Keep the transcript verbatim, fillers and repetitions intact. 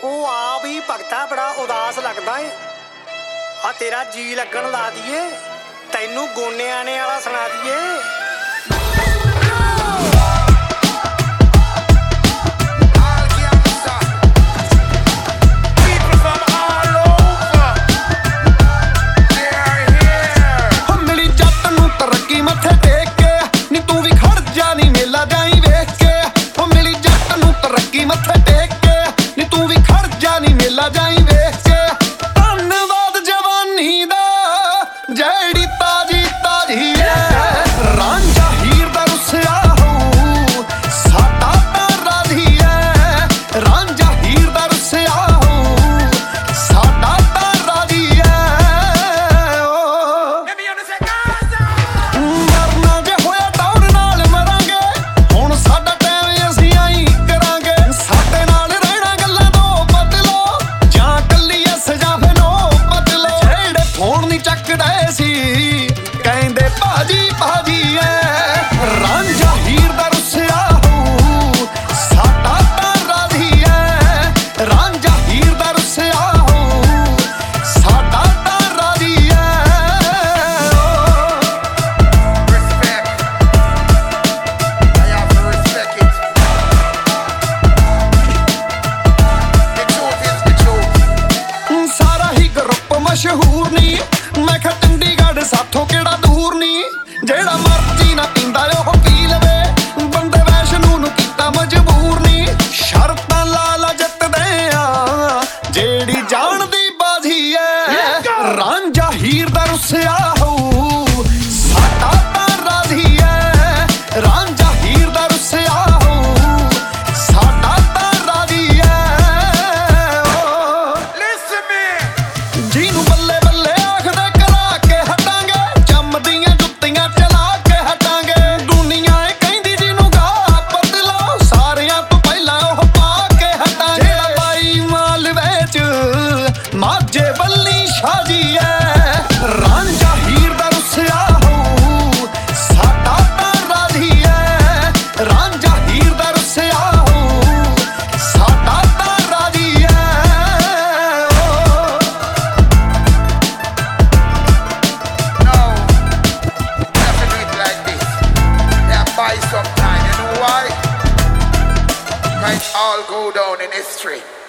ਉਹ ਆ ਵੀ ਭਗਤਾ ਬੜਾ ਉਦਾਸ ਲੱਗਦਾ ਏ। ਆ ਤੇਰਾ ਜੀ ਲੱਗਣ ਲਾ ਦਈਏ, ਤੈਨੂੰ ਗੋਨਿਆਣੇ ਵਾਲਾ ਸੁਣਾ ਦਈਏ। ਜਿਹੜੀ ਤਾਜੀ ਤਾਜੀ ਐ ਰਾਂਝਾ ਹੀਰ ਦਾ ਰੁੱਸਿਆ ਹੋਊ ਸਾਡਾ ਤਾਂ ਰਾਧੀ ਐ। ਰਾਂਝਾ ਹੀਰ ਦਾ ਰੁੱਸਿਆ ਹੋਊ ਸਾਡਾ ਤਾਂ ਰਾਧੀ ਐ। ਮਰਨਾ ਜੇ ਹੋਇਆ ਦੌੜ ਨਾਲ ਮਰਾਂਗੇ, ਹੁਣ ਸਾਡਾ ਟਾਈਮ ਅਸੀਂ ਆਈ ਕਰਾਂਗੇ। ਸਾਡੇ ਨਾਲ ਰਹਿਣਾ ਗੱਲਾਂ ਤੋਂ ਬਦਲੋ, ਜਾਂ ਕੱਲੀ ਐਸ ਜਾਂ ਫਿਰ ਨੋ ਬਦਲੋ। ਜਿਹੜੇ ਫੋਨ ਨਹੀਂ ਚੱਕਦੇ ਕਹਿੰਦੇ ਭਾਜੀ ਭਾਜੀ ਐ ਰਾਂਝਾ ਹੀਰ ਦਾ ਰੁੱਸਿਆ ਹੋਊ ਸਾਡਾ ਤਾਂ ਰਾਧੀ ਐ। ਰਾਂਝਾ ਹੀਰ ਦਾ ਰੁੱਸਿਆ ਹੋਊ ਸਾਡਾ ਤਾਂ ਰਾਧੀ ਐ। ਸਾਰਾ ਹੀ ਗਰੁੱਪ ਮਸ਼ਹੂਰ ਨੀ, ਮੈਂ ਕਿਹਾ ਚੰਡੀਗੜ੍ਹ ਸਾਥੋਂ ਕਿਹੜਾ ਦੂਰ ਨੀ। ਜਿਹੜਾ ਮਰਜ਼ੀ ਨਾ ਪੀਂਦਾ ਉਹ ਪੀ ਲਵੇ, ਬੰਦੇ ਵੈਸ਼ਨੂੰ ਨੂੰ ਕੀਤਾ ਮਜਬੂਰ ਨੀ। ਸ਼ਰਤਾਂ ਲਾ ਲਾ ਜਿੱਤਦੇ ਆ ਜਿਹੜੀ ਜਾਣ ਦੀ ਬਾਜ਼ੀ ਐ। ਰਾਂਝਾ ਹੀਰ ਦਾ ਰੁੱਸਿਆ ਹੋਊ ਸਾਡਾ ਤਾਂ ਰਾਧੀ ਐ। ਰਾਂਝਾ ਹੀਰ ਦਾ ਰੁੱਸਿਆ ਹੋਊ ਸਾਡਾ ਤਾਂ ਰਾਧੀ ਐ। ਜਿਹਨੂੰ ਬੱਲੇ ਬੱਲੇ ਆਖਦੇ ਕਰਾ ਕੇ ਹਟਾਂਗੇ, ਜੰਮਦੀਆਂ ਜੁੱਤੀਆਂ ਚਲਾ ਕੇ ਹਟਾਂਗੇ। ਦੁਨੀਆ ਇਹ ਕਹਿੰਦੀ ਜਿਹਨੂੰ ਗਾ ਬਦਲੋ, ਸਾਰਿਆਂ ਤੋਂ ਪਹਿਲਾਂ ਉਹ ਪਾ ਕੇ ਹਟਾਂਗੇ। ਜਿਹੜਾ ਬਾਈ ਮਾਲ ਵਿੱਚ ਮਾਝੇ ਬੱਲੀ ਸ਼ਾਜੀ ਐ। ਰਾਂਝਾ ਹੀਰ ਦਾ ਰੁੱਸਿਆ ਹੋਊ ਸਾਡਾ ਤਾਂ ਰਾਧੀ ਐ। ਰਾਂਝਾ ਹੀਰ ਦਾ ਰੁੱਸਿਆ ਹੋਊ ਸਾਡਾ ਤਾਂ ਰਾਧੀ ਐ। Buy some time, you know why? Might all go down in history.